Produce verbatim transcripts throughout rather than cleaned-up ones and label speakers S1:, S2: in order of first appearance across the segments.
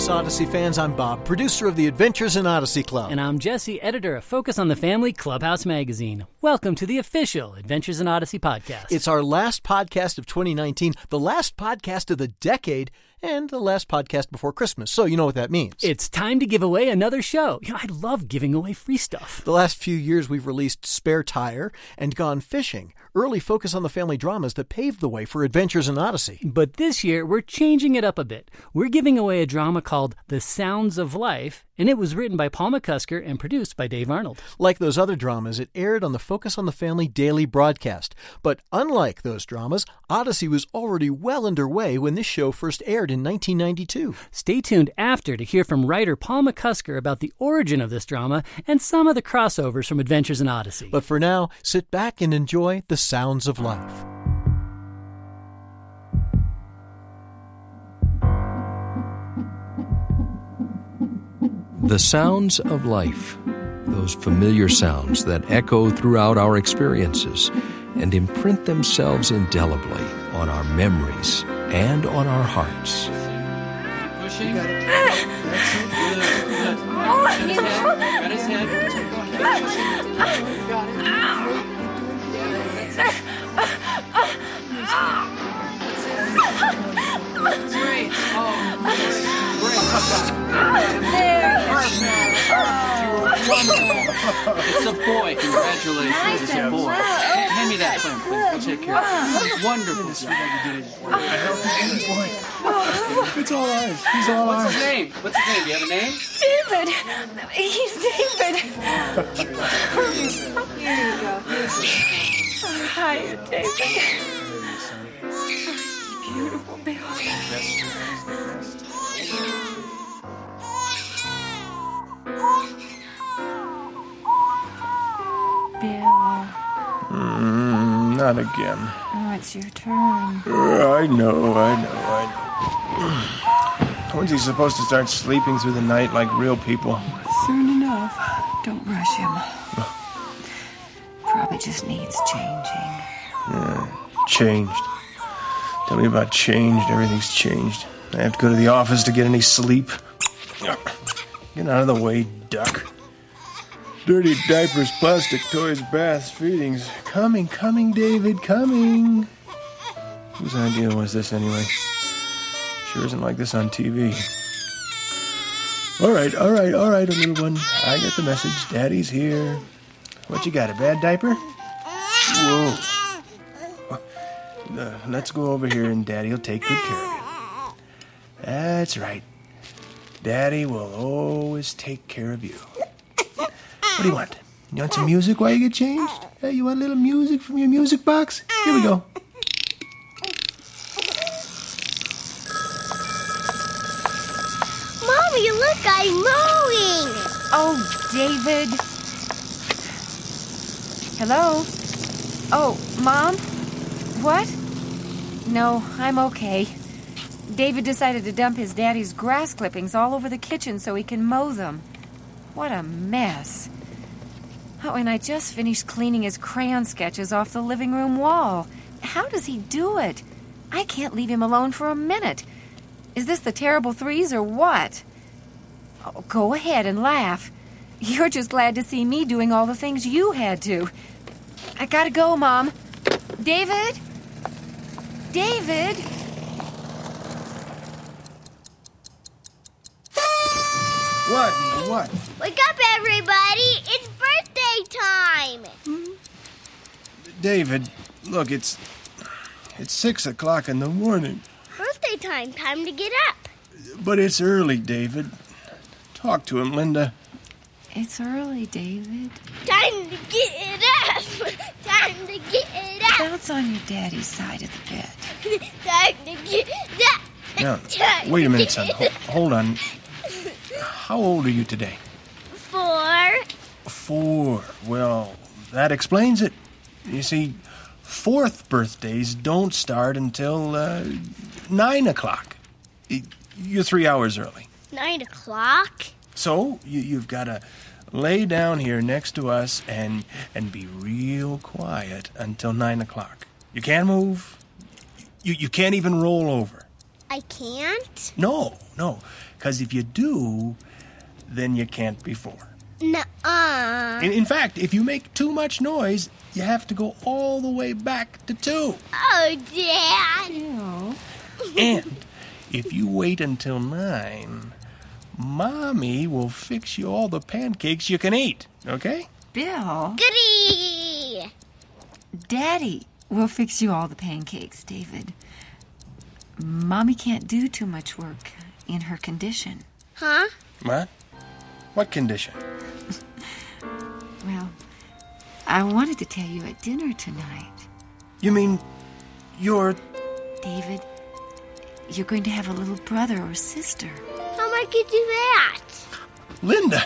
S1: Christmas, Odyssey fans. I'm Bob, producer of the Adventures in Odyssey Club.
S2: And I'm Jesse, editor of Focus on the Family Clubhouse magazine. Welcome to the official Adventures in Odyssey podcast.
S1: It's our last podcast of twenty nineteen, the last podcast of the decade, and the last podcast before Christmas, so you know what that means.
S2: It's time to give away another show. You know, I love giving away free stuff.
S1: The last few years, we've released Spare Tire and Gone Fishing, early Focus on the Family dramas that paved the way for Adventures in Odyssey.
S2: But this year, we're changing it up a bit. We're giving away a drama called The Sounds of Life, and it was written by Paul McCusker and produced by Dave Arnold.
S1: Like those other dramas, it aired on the Focus on the Family daily broadcast. But unlike those dramas, Odyssey was already well underway when this show first aired in nineteen ninety-two.
S2: Stay tuned after to hear from writer Paul McCusker about the origin of this drama and some of the crossovers from Adventures in Odyssey.
S1: But for now, sit back and enjoy The Sounds of Life.
S3: The sounds of life, those familiar sounds that echo throughout our experiences and imprint themselves indelibly on our memories and on our hearts.
S4: Pushing. Got it. That's it. Good. Good. Got his head. Got his head. Got it. That's great. Oh, great.
S5: There.
S4: It's a boy. Congratulations.
S5: Nice
S4: It's a boy.
S5: and
S4: Hey, hand me that, Clem. We'll take care of it. Wonderful.
S6: It's all ours. He's all
S4: What's
S6: ours.
S4: his name? What's his name? Do you have a name?
S5: David. He's David. Here you go. Oh, hi, David. Beautiful baby. Bill.
S6: Mm, not again.
S5: Oh, it's your turn.
S6: Uh, I know, I know, I know. When's he supposed to start sleeping through the night like real people?
S5: Soon enough. Don't rush him. Probably just needs changing.
S6: Yeah, changed. Tell me about changed. Everything's changed. I have to go to the office to get any sleep. Get out of the way, duck. Dirty diapers, plastic toys, baths, feedings. Coming, coming, David, coming. Whose idea was this, anyway? Sure isn't like this on T V. All right, all right, all right, little one. I get the message. Daddy's here. What you got, a bad diaper? Whoa. Uh, let's go over here and Daddy'll take good care of you. That's right. Daddy will always take care of you. What do you want? You want some music while you get changed? Uh, you want a little music from your music box? Here we go.
S7: Mommy, look, I'm mowing.
S5: Oh, David. Hello? Oh, Mom? What? No, I'm okay. David decided to dump his daddy's grass clippings all over the kitchen so he can mow them. What a mess. Oh, and I just finished cleaning his crayon sketches off the living room wall. How does he do it? I can't leave him alone for a minute. Is this the terrible threes or what? Oh, go ahead and laugh. You're just glad to see me doing all the things you had to. I gotta go, Mom. David? David?
S6: What? What?
S7: Wake up, everybody. It's birthday time.
S6: Hmm? David, look, it's... It's six o'clock in the morning.
S7: Birthday time. Time to get up.
S6: But it's early, David. Talk to him, Linda.
S5: It's early, David.
S7: Time to get up. Time to get up.
S5: That's on your daddy's side of the bed.
S7: Time to get up.
S6: Now,
S7: Time
S6: wait a
S7: to
S6: minute,
S7: get
S6: son.
S7: up.
S6: Ho- hold on. How old are you today?
S7: Four.
S6: Four. Well, that explains it. You see, fourth birthdays don't start until uh, nine o'clock. You're three hours early.
S7: Nine o'clock?
S6: So you, you've got to lay down here next to us and and be real quiet until nine o'clock. You can't move. You you can't even roll over.
S7: I can't?
S6: No, no. Because if you do, then you can't be four.
S7: Nuh-uh.
S6: In, in fact, if you make too much noise, you have to go all the way back to two.
S7: Oh, Dad.
S5: Bill.
S6: And if you wait until nine, Mommy will fix you all the pancakes you can eat, okay?
S5: Bill.
S7: Goody!
S5: Daddy will fix you all the pancakes, David. Mommy can't do too much work in her condition.
S7: Huh?
S6: What? What condition?
S5: Well, I wanted to tell you at dinner tonight.
S6: You mean you're...
S5: David, you're going to have a little brother or sister.
S7: How am I going to do that?
S6: Linda!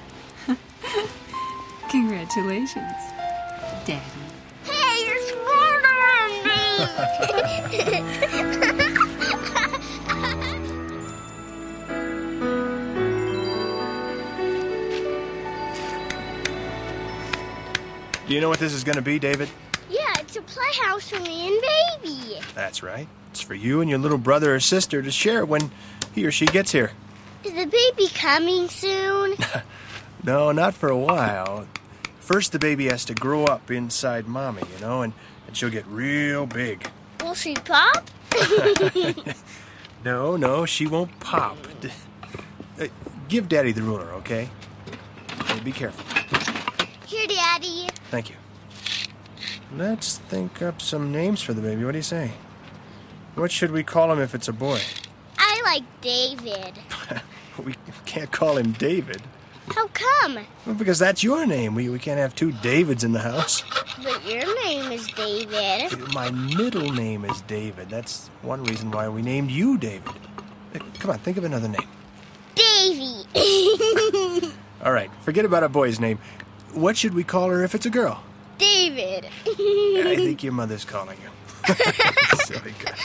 S5: Congratulations, Daddy.
S7: Hey, you're smarter than me!
S6: Do you know what this is going to be, David?
S7: Yeah, it's a playhouse for me and Baby.
S6: That's right. It's for you and your little brother or sister to share when he or she gets here.
S7: Is the baby coming soon?
S6: No, not for a while. First, the baby has to grow up inside Mommy, you know, and, and she'll get real big.
S7: Will she pop?
S6: No, no, she won't pop. Uh, give Daddy the ruler, okay? Okay, be careful.
S7: Here, Daddy.
S6: Thank you. Let's think up some names for the baby. What do you say? What should we call him if it's a boy?
S7: I like David.
S6: We can't call him David.
S7: How come?
S6: Well, because that's your name. We, we can't have two Davids in the house.
S7: But your name is David.
S6: My middle name is David. That's one reason why we named you David. Uh, Come on, think of another name.
S7: Davy.
S6: All right, forget about a boy's name. What should we call her if it's a girl?
S7: David.
S6: I think your mother's calling you. Silly girl.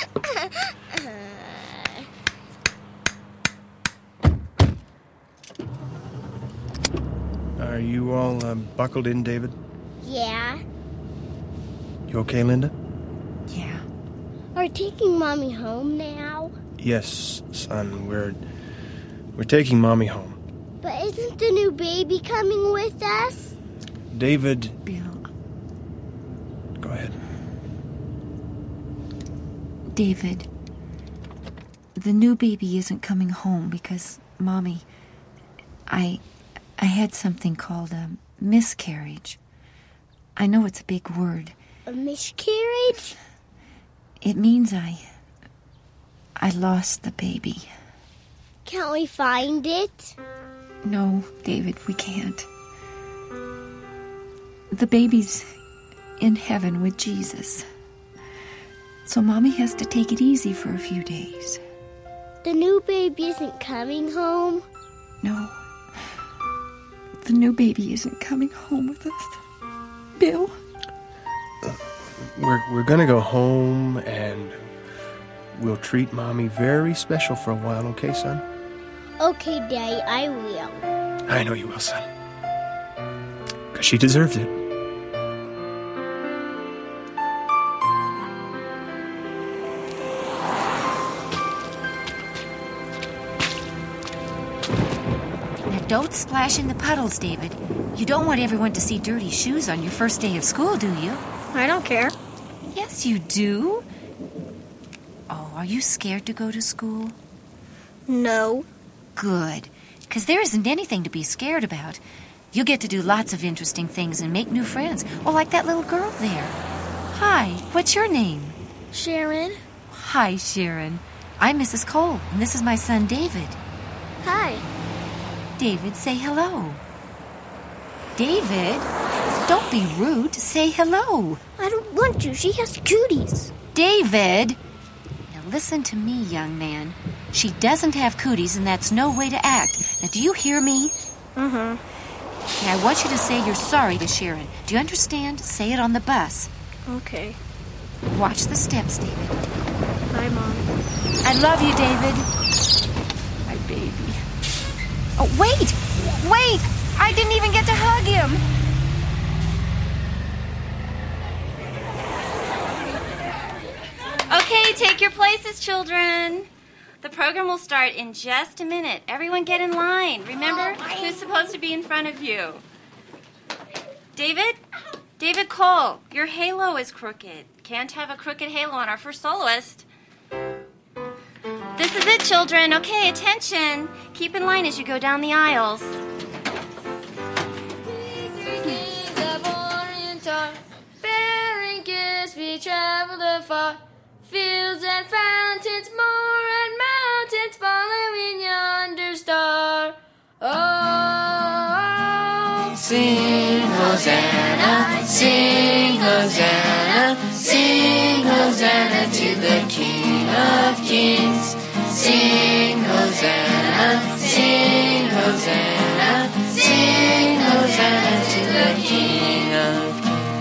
S6: Are you all um, buckled in, David?
S7: Yeah.
S6: You okay, Linda?
S5: Yeah.
S7: Are we taking Mommy home now?
S6: Yes, son. We're we're taking Mommy home.
S7: But isn't the new baby coming with us?
S6: David,
S5: Bill.
S6: go ahead.
S5: David, the new baby isn't coming home because, Mommy, I I had something called a miscarriage. I know it's a big word.
S7: A miscarriage?
S5: It means I... I lost the baby.
S7: Can't we find it?
S5: No, David, we can't. The baby's in heaven with Jesus. So Mommy has to take it easy for a few days.
S7: The new baby isn't coming home?
S5: No. The new baby isn't coming home with us. Bill?
S6: We're we're gonna go home and we'll treat Mommy very special for a while, okay, son?
S7: Okay, Daddy, I will.
S6: I know you will, son. Because she deserves it.
S5: Now don't splash in the puddles, David. You don't want everyone to see dirty shoes on your first day of school, do you?
S7: I don't care.
S5: Yes, you do. Oh, are you scared to go to school?
S7: No.
S5: Good, because there isn't anything to be scared about. You'll get to do lots of interesting things and make new friends. Oh, like that little girl there. Hi, what's your name?
S7: Sharon?
S5: Hi, Sharon. I'm Missus Cole, and this is my son, David.
S7: Hi.
S5: David, say hello. David, don't be rude. Say hello.
S7: I don't want to. She has cooties.
S5: David! Now listen to me, young man. She doesn't have cooties, and that's no way to act. Now, do you hear me?
S7: Mm-hmm.
S5: Okay, I want you to say you're sorry to Sharon. Do you understand? Say it on the bus.
S7: Okay.
S5: Watch the steps, David.
S7: Bye, Mom.
S5: I love you, David. My baby. Oh, wait! Wait! I didn't even get to hug him!
S8: Okay, take your places, children. The program will start in just a minute. Everyone get in line. Remember who's supposed to be in front of you. David? David Cole, your halo is crooked. Can't have a crooked halo on our first soloist. This is it, children. Okay, attention. Keep in line as you go down the aisles.
S9: Bearing gifts we traveled afar. Fields and fountains, moor and mountains, following yonder star. Oh,
S10: sing Hosanna, sing Hosanna, sing Hosanna to the King of Kings. Sing Hosanna, sing Hosanna, sing Hosanna to the King of Kings.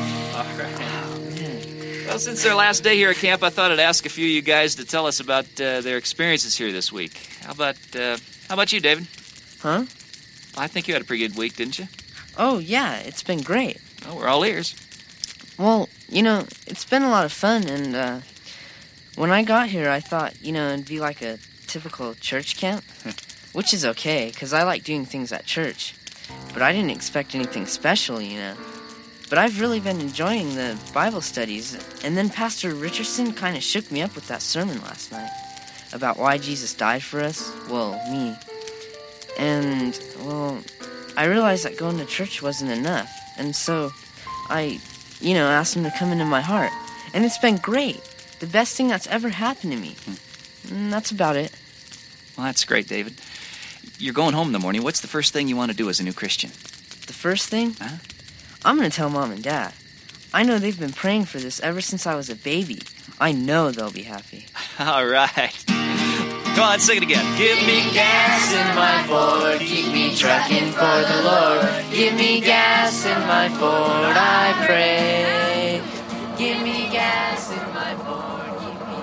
S11: Well, since their last day here at camp, I thought I'd ask a few of you guys to tell us about uh, their experiences here this week. How about uh, how about you, David?
S10: Huh?
S11: I think you had a pretty good week, didn't you?
S10: Oh, yeah, it's been great.
S11: Well, we're all ears.
S10: Well, you know, it's been a lot of fun, and uh, when I got here, I thought, you know, it'd be like a typical church camp, which is okay, because I like doing things at church. But I didn't expect anything special, you know. But I've really been enjoying the Bible studies. And then Pastor Richardson kind of shook me up with that sermon last night about why Jesus died for us. Well, me. And, well, I realized that going to church wasn't enough. And so I, you know, asked him to come into my heart. And it's been great. The best thing that's ever happened to me. And that's about it.
S11: Well, that's great, David. You're going home in the morning. What's the first thing you want to do as a new Christian?
S10: The first thing?
S11: Huh?
S10: I'm going to tell Mom and Dad. I know they've been praying for this ever since I was a baby. I know they'll be happy.
S11: All right. Go on, sing it again. Give me gas in my Ford, keep me trucking for the Lord.
S10: Give me gas in my Ford, I pray. Give me gas in my Ford, keep me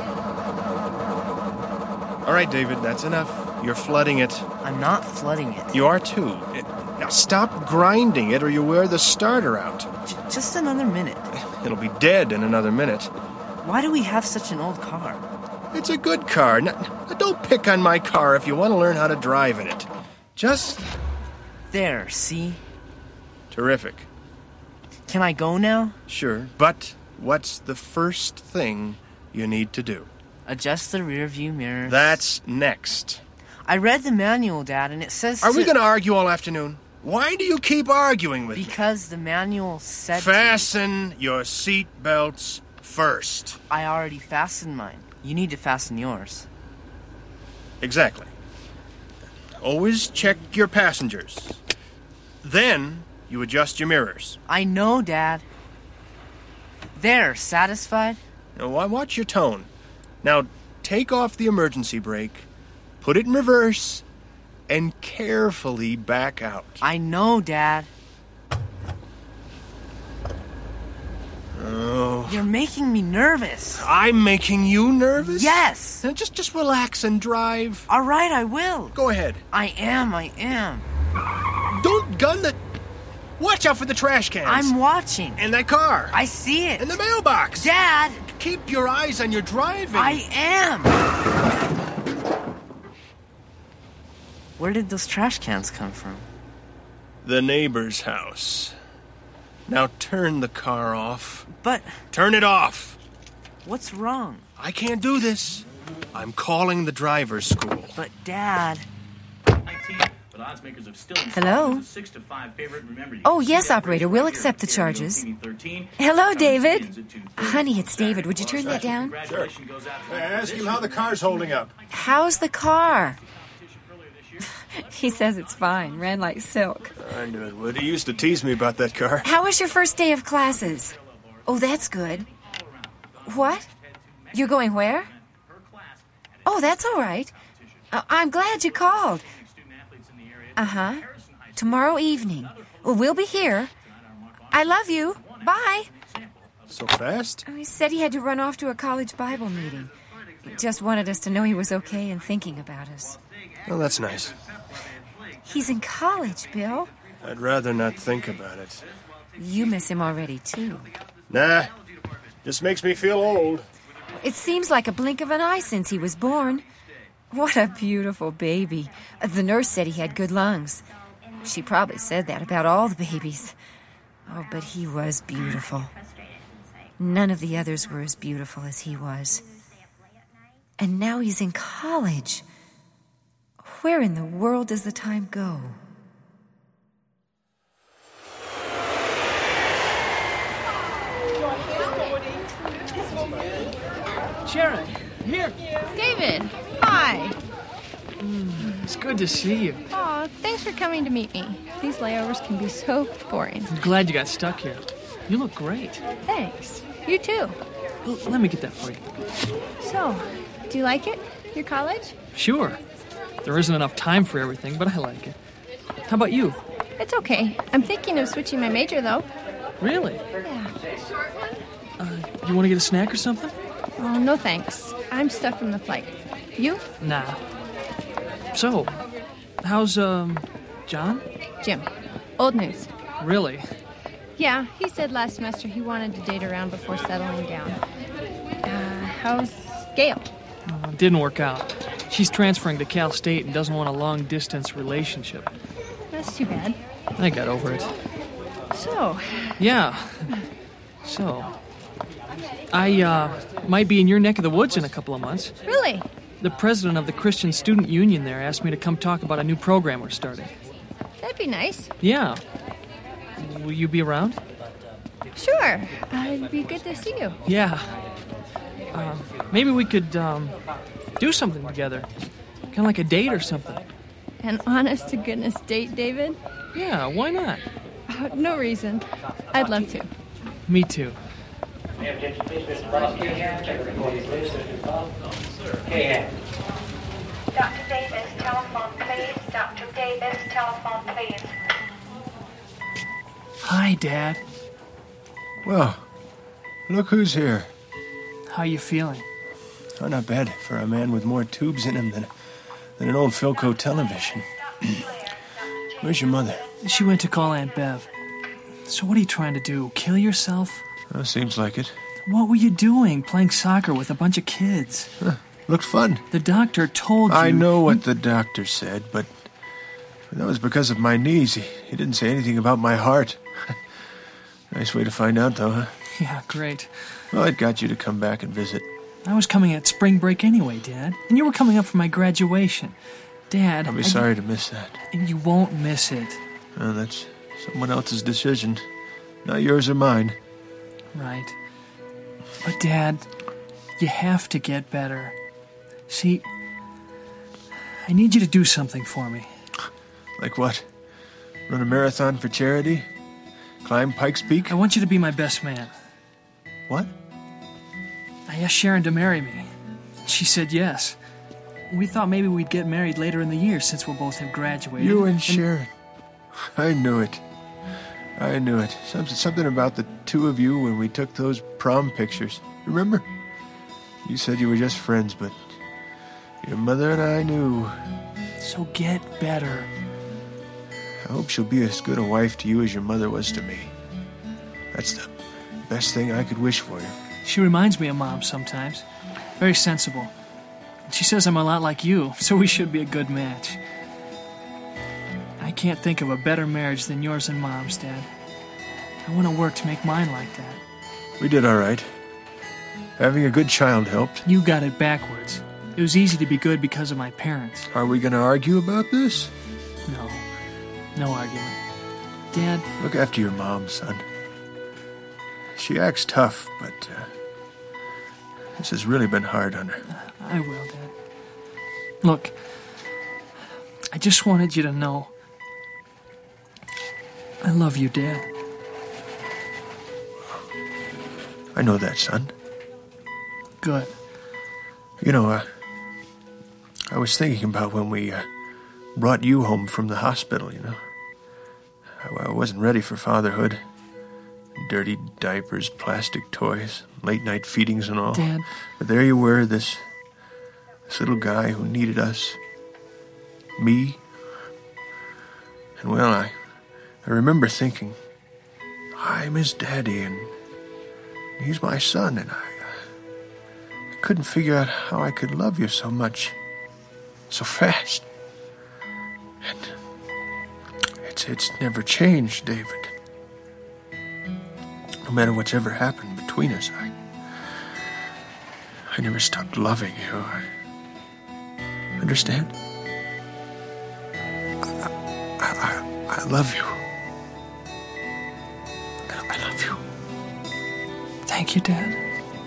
S10: trucking.
S6: All right, David, that's enough. You're flooding it.
S10: I'm not flooding it.
S6: You are too. It, now stop grinding it or you wear the starter out.
S10: J- just another minute.
S6: It'll be dead in another minute.
S10: Why do we have such an old car?
S6: It's a good car. Now, now don't pick on my car if you want to learn how to drive in it. Just...
S10: There, see?
S6: Terrific.
S10: Can I go now?
S6: Sure, but what's the first thing you need to do?
S10: Adjust the rear view mirror.
S6: That's next.
S10: I read the manual, Dad, and it says
S6: Are
S10: to...
S6: we going to argue all afternoon? Why do you keep arguing with
S10: because
S6: me?
S10: Because the manual said
S6: Fasten to... your seat belts first.
S10: I already fastened mine. You need to fasten yours.
S6: Exactly. Always check your passengers. Then you adjust your mirrors.
S10: I know, Dad. There, satisfied?
S6: Now, watch your tone. Now, take off the emergency brake, put it in reverse, and carefully back out.
S10: I know, Dad.
S6: Oh.
S10: You're making me nervous.
S6: I'm making you nervous?
S10: Yes.
S6: Now just, just relax and drive.
S10: All right, I will.
S6: Go ahead.
S10: I am, I am.
S6: Don't gun the... Watch out for the trash cans.
S10: I'm watching.
S6: And that car.
S10: I see it.
S6: And the mailbox.
S10: Dad.
S6: Keep your eyes on your driving.
S10: I am. Where did those trash cans come from?
S6: The neighbor's house. Now turn the car off.
S10: But...
S6: Turn it off.
S10: What's wrong?
S6: I can't do this. I'm calling the driver's school.
S10: But, Dad...
S5: Hello? Oh, yes, operator. We'll accept the charges. Hello, David. Honey, it's David. Would you turn that down?
S12: Sure. I ask him how the car's holding up.
S5: How's the car? He says it's fine. Ran like silk.
S6: I knew it would. He used to tease me about that car.
S5: How was your first day of classes? Oh, that's good. What? You're going where? Oh, that's all right. Uh, I'm glad you called. Uh-huh. Tomorrow evening. Well, we'll be here. I love you. Bye.
S6: So fast?
S5: Oh, he said he had to run off to a college Bible meeting. He just wanted us to know he was okay and thinking about us.
S6: Well, that's nice.
S5: He's in college, Bill.
S6: I'd rather not think about it.
S5: You miss him already, too.
S6: Nah. Just makes me feel old.
S5: It seems like a blink of an eye since he was born. What a beautiful baby. The nurse said he had good lungs. She probably said that about all the babies. Oh, but he was beautiful. None of the others were as beautiful as he was. And now he's in college. Where in the world does the time go?
S13: Sharon, here.
S14: David, hi.
S13: Mm, it's good to see you.
S14: Aw, thanks for coming to meet me. These layovers can be so boring.
S13: I'm glad you got stuck here. You look great.
S14: Thanks. You too.
S13: L- let me get that for you.
S14: So, do you like it? Your college?
S13: Sure. There isn't enough time for everything, but I like it. How about you?
S14: It's okay. I'm thinking of switching my major, though.
S13: Really?
S14: Yeah.
S13: Uh, you want to get a snack or something?
S14: Oh, no thanks. I'm stuffed from the flight. You?
S13: Nah. So, how's, um, John?
S14: Jim. Old news.
S13: Really?
S14: Yeah, he said last semester he wanted to date around before settling down. Uh, how's Gail?
S13: Oh, it didn't work out. She's transferring to Cal State and doesn't want a long-distance relationship.
S14: That's too bad.
S13: I got over it.
S14: So?
S13: Yeah. So, I, uh, might be in your neck of the woods in a couple of months.
S14: Really?
S13: The president of the Christian Student Union there asked me to come talk about a new program we're starting.
S14: That'd be nice.
S13: Yeah. Will you be around?
S14: Sure. Uh, it'd be good to see you.
S13: Yeah. Um, maybe we could, um, do something together. Kind of like a date or something.
S14: An honest-to-goodness date, David?
S13: Yeah, why not?
S14: Uh, no reason. I'd love to.
S13: Me too.
S15: Doctor Davis, telephone, please. Doctor Davis, telephone, please.
S13: Hi, Dad.
S6: Well, look who's here.
S13: How you feeling?
S6: Oh, not bad for a man with more tubes in him than, than an old Philco television. Where's your mother?
S13: She went to call Aunt Bev. So what are you trying to do? Kill yourself?
S6: Oh, seems like it.
S13: What were you doing? Playing soccer with a bunch of kids?
S6: Huh, looked fun.
S13: The doctor told you...
S6: I know what the doctor said, but that was because of my knees. He, he didn't say anything about my heart. Nice way to find out, though, huh?
S13: Yeah, great.
S6: Well, it got you to come back and visit.
S13: I was coming at spring break anyway, Dad. And you were coming up for my graduation. Dad...
S6: I'll be
S13: I...
S6: sorry to miss that.
S13: And you won't miss it.
S6: Well, that's someone else's decision. Not yours or mine.
S13: Right. But, Dad, you have to get better. See, I need you to do something for me.
S6: Like what? Run a marathon for charity? Climb Pikes Peak?
S13: I want you to be my best man.
S6: What?
S13: I asked Sharon to marry me. She said yes. We thought maybe we'd get married later in the year since we'll both have graduated.
S6: You and, and Sharon. I knew it. I knew it. Something, something about the two of you when we took those prom pictures. Remember? You said you were just friends, but your mother and I knew.
S13: So get better.
S6: I hope she'll be as good a wife to you as your mother was to me. That's the best thing I could wish for you.
S13: She reminds me of Mom sometimes. Very sensible. She says I'm a lot like you, so we should be a good match. I can't think of a better marriage than yours and Mom's, Dad. I want to work to make mine like that.
S6: We did all right. Having a good child helped.
S13: You got it backwards. It was easy to be good because of my parents.
S6: Are we going to argue about this?
S13: No. No argument. Dad...
S6: Look after your mom, son. She acts tough, but uh, this has really been hard on her.
S13: Uh, I will, Dad. Look, I just wanted you to know I love you, Dad.
S6: I know that, son.
S13: Good.
S6: You know, uh, I was thinking about when we uh, brought you home from the hospital, you know. I, I wasn't ready for fatherhood. Dirty diapers, plastic toys, late-night feedings and all.
S13: Dad.
S6: But there you were, this, this little guy who needed us. Me. And, well, I, I remember thinking, I'm his daddy, and he's my son, and I, I couldn't figure out how I could love you so much. so fast. And it's, it's never changed, David. No matter what's ever happened between us, I, I never stopped loving you. I, understand? I, I, I love you. I love you.
S13: Thank you, Dad.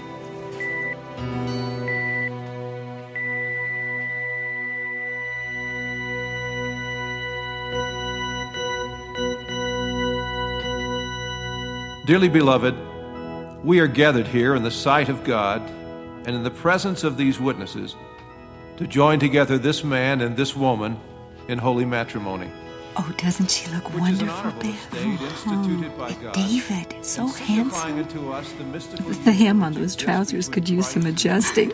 S16: Dearly beloved, we are gathered here in the sight of God and in the presence of these witnesses to join together this man and this woman in holy matrimony.
S17: Oh, doesn't she look wonderful, Beth? Oh, David, so handsome. The hem on those trousers could use some adjusting.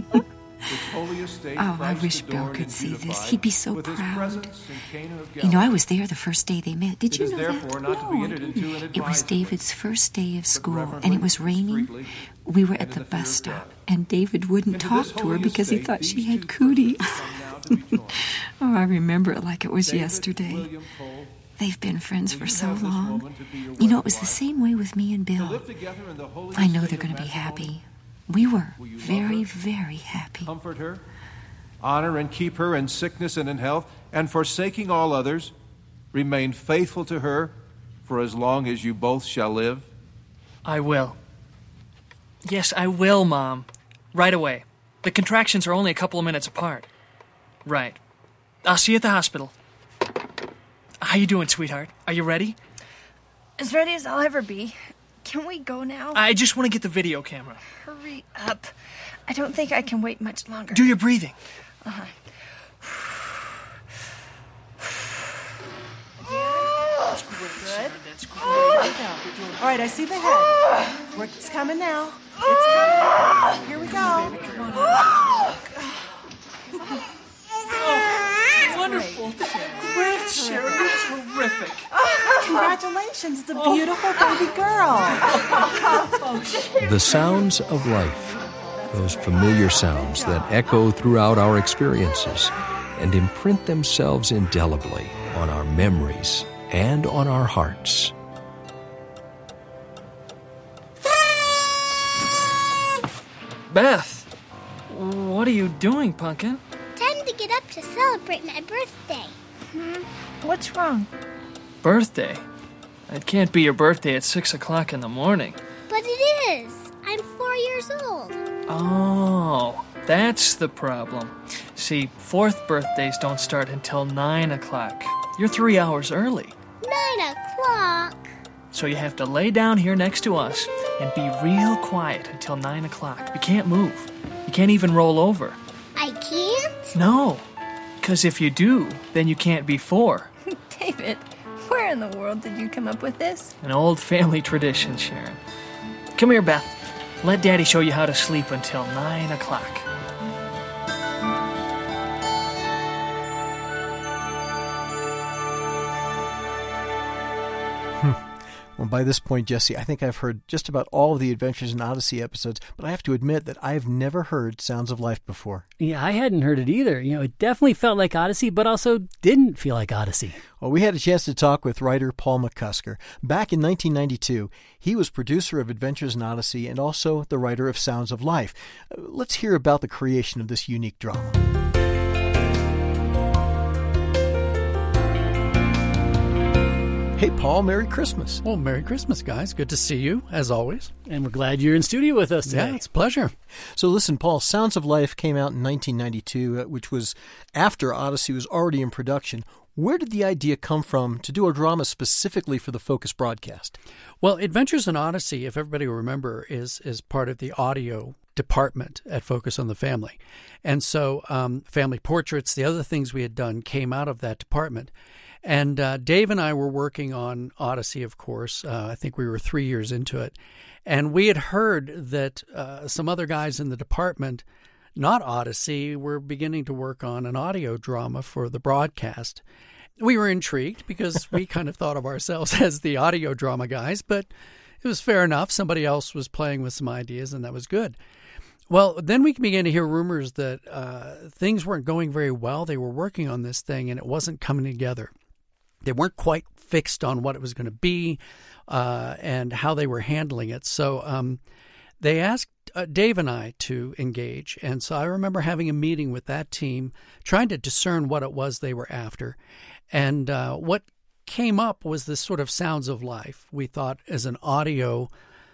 S17: Oh, I wish Bill could see this. He'd be so proud. You know, I was there the first day they met. Did you know that? No, I didn't. It was David's first day of school, and it was raining. We were at the bus stop, and David wouldn't talk to her because he thought she had cooties. Oh, I remember it like it was yesterday. They've been friends for so long. You know, it was the same way with me and Bill. I know they're going to be happy. We were very, very happy.
S16: Comfort her, honor and keep her in sickness and in health, and forsaking all others, remain faithful to her for as long as you both shall live?
S13: I will. Yes, I will, Mom. Right away. The contractions are only a couple of minutes apart. Right. I'll see you at the hospital. How you doing, sweetheart? Are you ready?
S14: As ready as I'll ever be. Can we go now?
S13: I just want to get the video camera.
S14: Hurry up. I don't think I can wait much longer.
S13: Do your breathing.
S14: Uh-huh.
S13: That's great. Good. That's great.
S18: All right, I see the head. It's coming now. It's coming. Here we go.
S13: Come on. Oh, wonderful. Great, Sharon. You're terrific.
S18: Congratulations. It's a beautiful baby girl.
S3: The sounds of life, those familiar sounds that echo throughout our experiences and imprint themselves indelibly on our memories and on our hearts.
S13: Beth, what are you doing, Pumpkin?
S7: Time to get up to celebrate my birthday.
S14: Hmm? What's wrong?
S13: Birthday? It can't be your birthday at six o'clock in the morning.
S7: But it is. I'm four years old.
S13: Oh, that's the problem. See, fourth birthdays don't start until nine o'clock. You're three hours early.
S7: Nine o'clock?
S13: So you have to lay down here next to us and be real quiet until nine o'clock. You can't move. You can't even roll over.
S7: I can't?
S13: No, because if you do, then you can't be four.
S14: David, where in the world did you come up with this?
S13: An old family tradition, Sharon. Come here, Beth. Let Daddy show you how to sleep until nine o'clock.
S1: Well, by this point, Jesse, I think I've heard just about all of the Adventures in Odyssey episodes, but I have to admit that I've never heard Sounds of Life before.
S2: Yeah, I hadn't heard it either. You know, it definitely felt like Odyssey, but also didn't feel like Odyssey.
S1: Well, we had a chance to talk with writer Paul McCusker. Back in nineteen ninety-two, he was producer of Adventures in Odyssey and also the writer of Sounds of Life. Let's hear about the creation of this unique drama. Hey, Paul, Merry Christmas.
S19: Well, Merry Christmas, guys. Good to see you, as always.
S2: And we're glad you're in studio with us today.
S19: Yeah, it's a pleasure.
S1: So listen, Paul, Sounds of Life came out in nineteen ninety-two, which was after Odyssey was already in production. Where did the idea come from to do a drama specifically for the Focus broadcast?
S19: Well, Adventures in Odyssey, if everybody will remember, is, is part of the audio department at Focus on the Family. And so um, Family Portraits, the other things we had done came out of that department. And uh, Dave and I were working on Odyssey, of course. Uh, I think we were three years into it. And we had heard that uh, some other guys in the department, not Odyssey, were beginning to work on an audio drama for the broadcast. We were intrigued because we kind of thought of ourselves as the audio drama guys, but it was fair enough. Somebody else was playing with some ideas, and that was good. Well, then we began to hear rumors that uh, things weren't going very well. They were working on this thing, and it wasn't coming together. They weren't quite fixed on what it was going to be uh, and how they were handling it. So um, they asked uh, Dave and I to engage. And so I remember having a meeting with that team, trying to discern what it was they were after. And uh, what came up was this sort of Sounds of Life. We thought as an audio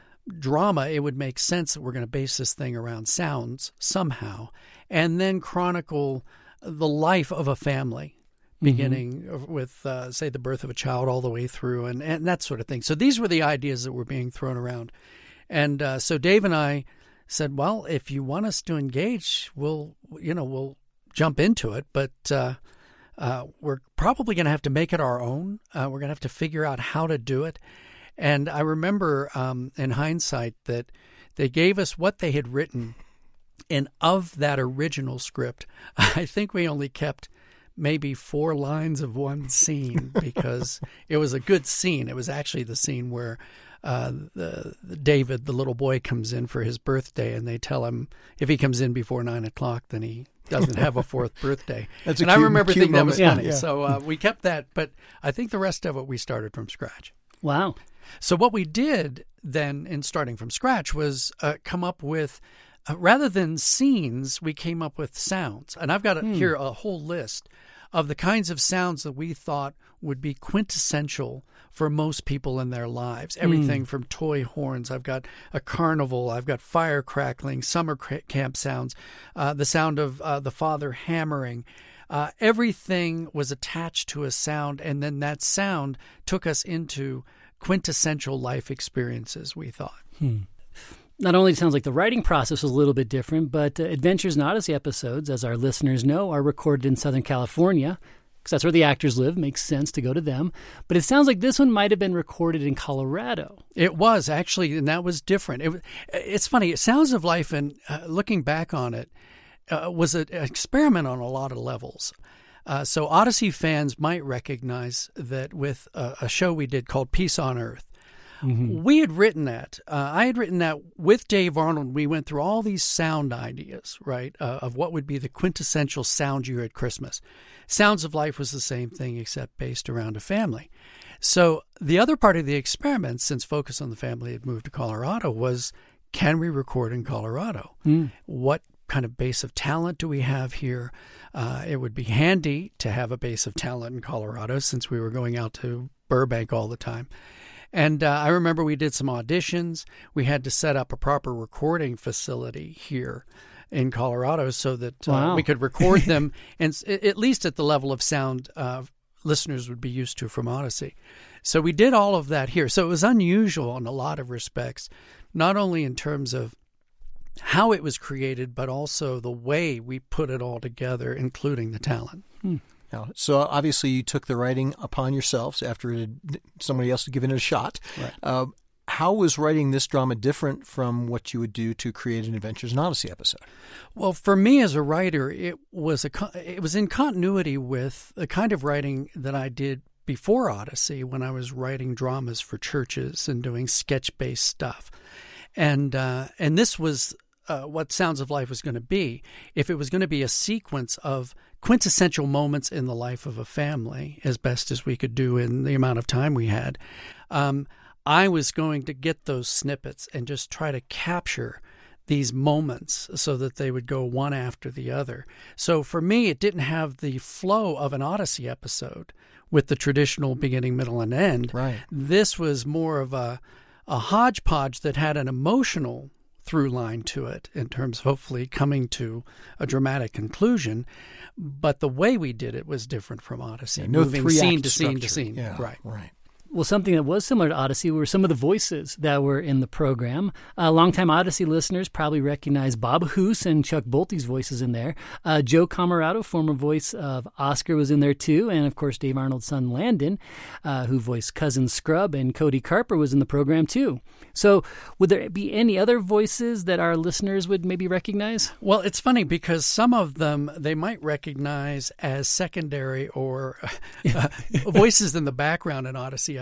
S19: drama, it would make sense that we're going to base this thing around sounds somehow, and then chronicle the life of a family, beginning mm-hmm. with, uh, say, the birth of a child all the way through, and, and that sort of thing. So these were the ideas that were being thrown around. And uh, so Dave and I said, well, if you want us to engage, we'll, you know, we'll jump into it, but uh, uh, we're probably going to have to make it our own. Uh, we're going to have to figure out how to do it. And I remember um, in hindsight that they gave us what they had written, and of that original script, I think we only kept maybe four lines of one scene because it was a good scene. It was actually the scene where uh, the, the David, the little boy, comes in for his birthday, and they tell him if he comes in before nine o'clock, then he doesn't have a fourth birthday.
S1: That's
S19: and
S1: a cute,
S19: I remember
S1: cute
S19: thinking
S1: moment.
S19: that was funny.
S1: Yeah, yeah.
S19: So uh, we kept that, but I think the rest of it we started from scratch.
S2: Wow.
S19: So what we did then in starting from scratch was uh, come up with, uh, rather than scenes, we came up with sounds. And I've got a,
S2: Hmm.
S19: here a whole list of the kinds of sounds that we thought would be quintessential for most people in their lives. Everything
S2: Hmm.
S19: from toy horns. I've got a carnival. I've got fire crackling, summer cra- camp sounds, uh, the sound of uh, the father hammering. Uh, everything was attached to a sound, and then that sound took us into quintessential life experiences, we thought.
S2: Hmm. Not only sounds like the writing process was a little bit different, but uh, Adventures in Odyssey episodes, as our listeners know, are recorded in Southern California, because that's where the actors live. Makes sense to go to them. But it sounds like this one might have been recorded in Colorado.
S19: It was, actually, and that was different. It, it's funny. Sounds of Life, and uh, looking back on it, uh, was a, an experiment on a lot of levels. Uh, so Odyssey fans might recognize that with a, a show we did called Peace on Earth. Mm-hmm. We had written that. Uh, I had written that with Dave Arnold. We went through all these sound ideas, right, uh, of what would be the quintessential sound you hear at Christmas. Sounds of Life was the same thing, except based around a family. So the other part of the experiment, since Focus on the Family had moved to Colorado, was, can we record in Colorado?
S2: Mm.
S19: What kind of base of talent do we have here? Uh, it would be handy to have a base of talent in Colorado since we were going out to Burbank all the time. And uh, I remember we did some auditions. We had to set up a proper recording facility here in Colorado so that uh,
S2: Wow.
S19: we could record them, and s- at least at the level of sound uh, listeners would be used to from Odyssey. So we did all of that here. So it was unusual in a lot of respects, not only in terms of how it was created, but also the way we put it all together, including the talent.
S2: Hmm.
S1: Now, so obviously you took the writing upon yourselves after it had, somebody else had given it a shot.
S19: Right.
S1: Uh, how was writing this drama different from what you would do to create an Adventures in Odyssey episode?
S19: Well, for me as a writer, it was a co- it was in continuity with the kind of writing that I did before Odyssey when I was writing dramas for churches and doing sketch-based stuff. And uh, and this was uh, what Sounds of Life was going to be. If it was going to be a sequence of quintessential moments in the life of a family, as best as we could do in the amount of time we had, um, I was going to get those snippets and just try to capture these moments so that they would go one after the other. So for me, it didn't have the flow of an Odyssey episode with the traditional beginning, middle, and end.
S1: Right.
S19: This was more of a, a hodgepodge that had an emotional through line to it in terms of hopefully coming to a dramatic conclusion. But the way we did it was different from Odyssey,
S1: Yeah, no
S19: moving
S1: three-act
S19: scene to scene to
S1: structure.
S19: scene.
S1: Yeah,
S19: right.
S1: right.
S2: Well, something that was similar to Odyssey were some of the voices that were in the program. Uh, longtime Odyssey listeners probably recognize Bob Hoose and Chuck Bolte's voices in there. Uh, Joe Camarado, former voice of Oscar, was in there too. And, of course, Dave Arnold's son Landon, uh, who voiced Cousin Scrub, and Cody Carper was in the program too. So would there be any other voices that our listeners would maybe recognize?
S19: Well, it's funny because some of them they might recognize as secondary or uh, voices in the background in Odyssey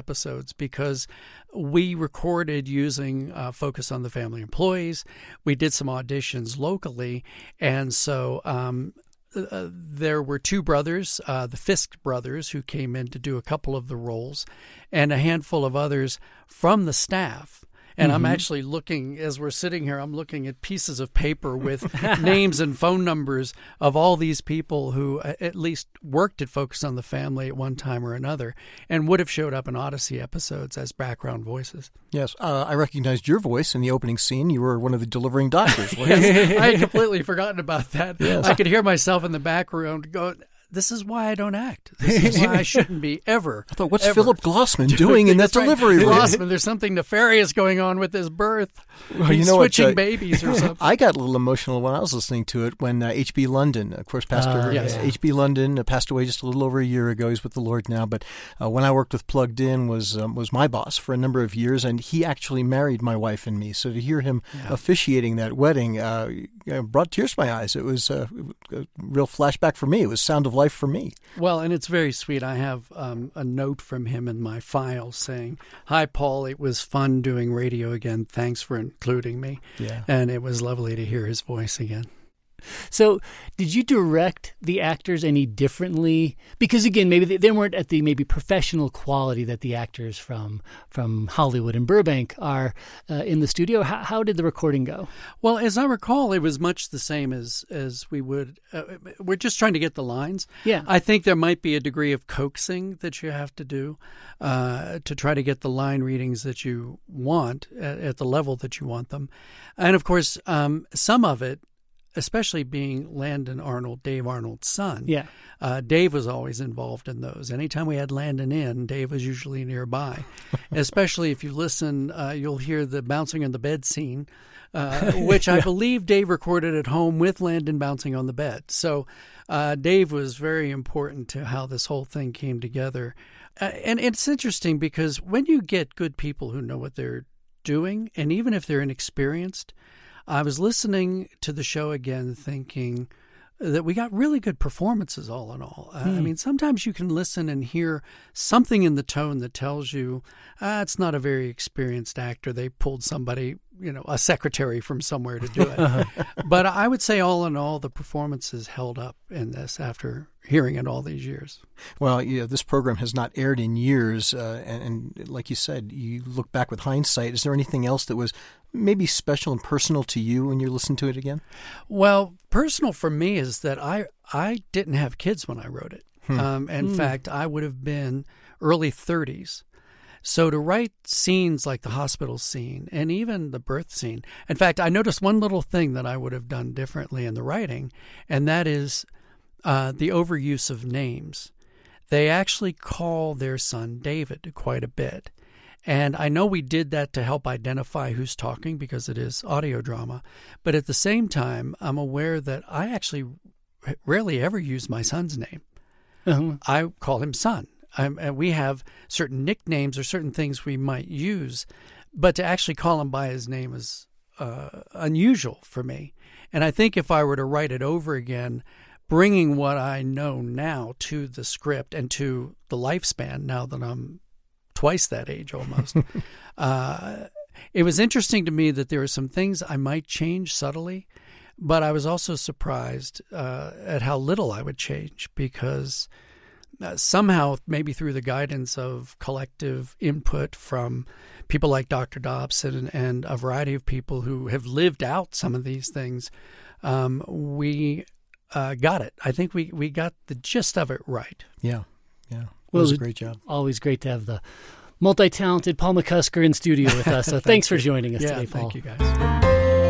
S19: episodes because we recorded using uh, Focus on the Family Employees. We did some auditions locally, and so um, uh, there were two brothers, uh, the Fisk brothers, who came in to do a couple of the roles, and a handful of others from the staff. And mm-hmm. I'm actually looking, as we're sitting here, I'm looking at pieces of paper with names and phone numbers of all these people who at least worked at Focus on the Family at one time or another and would have showed up in Odyssey episodes as background voices.
S1: Yes, uh, I recognized your voice in the opening scene. You were one of the delivering doctors.
S19: Yes, I had completely forgotten about that.
S1: Yes.
S19: I could hear myself in the background go, this is why I don't act. This is why I shouldn't be ever.
S1: I thought, what's
S19: ever
S1: Philip Glossman doing in that
S19: That's right.
S1: delivery room?
S19: Glossman, there's something nefarious going on with his birth.
S1: Well,
S19: He's
S1: you know
S19: switching
S1: what, uh,
S19: babies or something.
S1: I got a little emotional when I was listening to it when uh, H B London, of course, Pastor
S19: Uh, yes.
S1: uh, H B London uh, passed away just a little over a year ago. He's with the Lord now. But uh, when I worked with Plugged In, was um, was my boss for a number of years, and he actually married my wife and me. So to hear him
S19: Yeah.
S1: officiating that wedding uh, brought tears to my eyes. It was uh, a real flashback for me. It was Sound of Life for me.
S19: Well, and it's very sweet. I have um, a note from him in my file saying, "Hi, Paul. It was fun doing radio again. Thanks for including me."
S1: Yeah.
S19: And it was lovely to hear his voice again.
S2: So, did you direct the actors any differently? Because again, maybe they, they weren't at the maybe professional quality that the actors from from Hollywood and Burbank are uh, in the studio. How, how did the recording go?
S19: Well, as I recall, it was much the same as as we would. Uh, we're just trying to get the lines.
S2: Yeah.
S19: I think there might be a degree of coaxing that you have to do uh, to try to get the line readings that you want at, at the level that you want them, and of course, um, some of it. Especially being Landon Arnold, Dave Arnold's son.
S2: Yeah.
S19: Uh, Dave was always involved in those. Anytime we had Landon in, Dave was usually nearby. Especially if you listen, uh, you'll hear the bouncing on the bed scene, uh, which I believe Dave recorded at home with Landon bouncing on the bed. So uh, Dave was very important to how this whole thing came together. Uh, and it's interesting because when you get good people who know what they're doing, and even if they're inexperienced, I was listening to the show again thinking that we got really good performances all in all. Uh,
S2: Hmm.
S19: I mean, sometimes you can listen and hear something in the tone that tells you, ah, it's not a very experienced actor. They pulled somebody, you know, a secretary from somewhere to do it. But I would say all in all, the performances held up in this after hearing it all these years.
S1: Well, yeah, this program has not aired in years, uh, and, and like you said, you look back with hindsight. Is there anything else that was maybe special and personal to you when you listen to it again?
S19: Well, personal for me is that I I didn't have kids when I wrote it.
S1: Hmm.
S19: Um, in
S2: Hmm.
S19: fact, I would have been early thirties. So to write scenes like the hospital scene and even the birth scene, in fact, I noticed one little thing that I would have done differently in the writing, and that is uh, the overuse of names. They actually call their son David quite a bit. And I know we did that to help identify who's talking because it is audio drama. But at the same time, I'm aware that I actually rarely ever use my son's name.
S2: Uh-huh.
S19: I call him son. I'm, and we have certain nicknames or certain things we might use, but to actually call him by his name is uh, unusual for me. And I think if I were to write it over again, bringing what I know now to the script and to the lifespan, now that I'm twice that age almost, uh, it was interesting to me that there are some things I might change subtly, but I was also surprised uh, at how little I would change because uh, somehow, maybe through the guidance of collective input from people like Doctor Dobson and, and a variety of people who have lived out some of these things, um, we uh, got it. I think we, we got the gist of it right.
S1: Yeah, yeah.
S2: Well,
S1: It was a great job.
S2: Always great to have the multi-talented Paul McCusker in studio with us. So thanks for joining us
S19: yeah,
S2: today, Paul.
S19: Thank you, guys.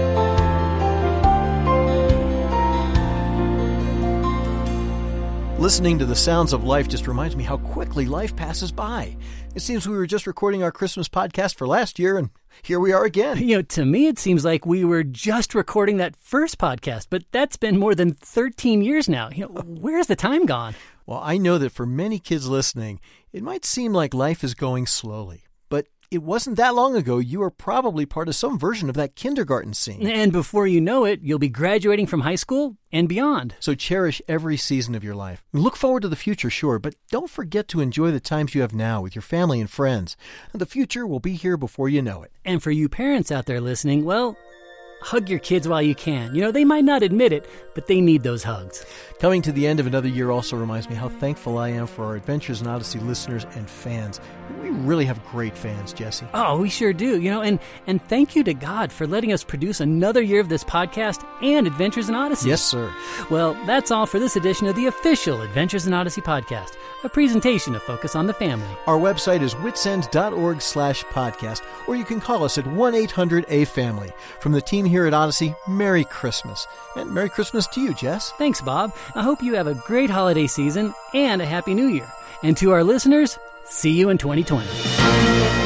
S1: Listening to the sounds of life just reminds me how quickly life passes by. It seems we were just recording our Christmas podcast for last year, and here we are again.
S2: You know, to me, it seems like we were just recording that first podcast, but that's been more than thirteen years now. You know, where's the time gone?
S1: Well, I know that for many kids listening, it might seem like life is going slowly, but it wasn't that long ago you were probably part of some version of that kindergarten scene.
S2: And before you know it, you'll be graduating from high school and beyond.
S1: So cherish every season of your life. Look forward to the future, sure, but don't forget to enjoy the times you have now with your family and friends. The future will be here before you know it.
S2: And for you parents out there listening, well, hug your kids while you can. You know, they might not admit it, but they need those hugs.
S1: Coming to the end of another year also reminds me how thankful I am for our Adventures in Odyssey listeners and fans. We really have great fans, Jesse.
S2: Oh, we sure do. You know, and, and thank you to God for letting us produce another year of this podcast and Adventures in Odyssey.
S1: Yes, sir.
S2: Well, that's all for this edition of the official Adventures in Odyssey podcast, a presentation of Focus on the Family.
S1: Our website is witsend.org slash podcast, or you can call us at one eight hundred A family. From the team here at Odyssey, Merry Christmas. And Merry Christmas to you, Jess.
S2: Thanks, Bob. I hope you have a great holiday season and a Happy New Year. And to our listeners, see you in twenty twenty.